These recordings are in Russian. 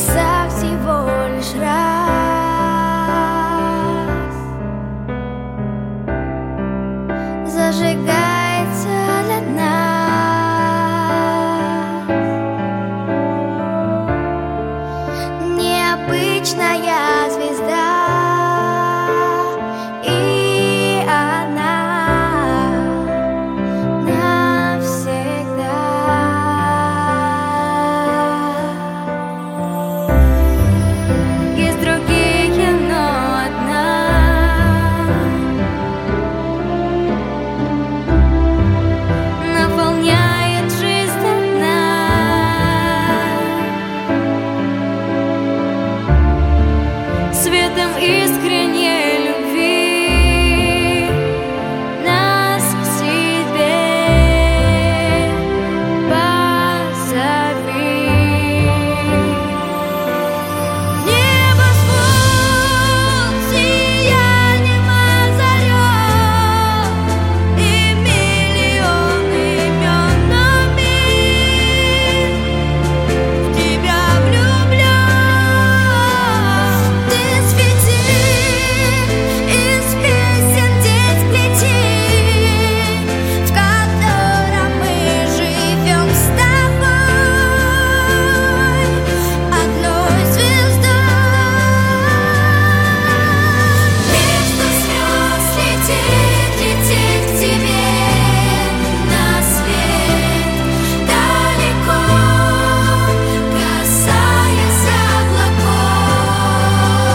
небеса всего лишь раз зажигается для нас необычная звезда, и она навсегда. Есть другие, но одна наполняет жизнь до дна. Светом искренней любви нас к себе позови. Небосвод сиянием озарен, и миллионы имен, но мир в тебя влюблен. Ты свети из песен день сплетей, в котором мы живем с тобой, одной звездой. Между звезд лететь к тебе на свет далеко, касаясь облаков.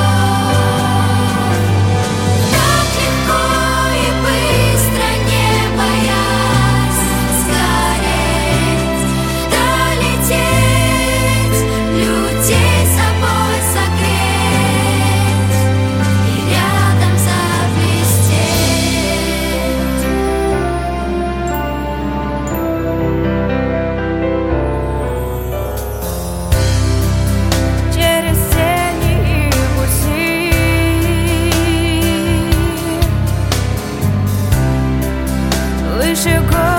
Так легко и быстро, не боясь сгореть, долететь, людей собой согреть и рядом заблестеть. Через тени и пути выше гор.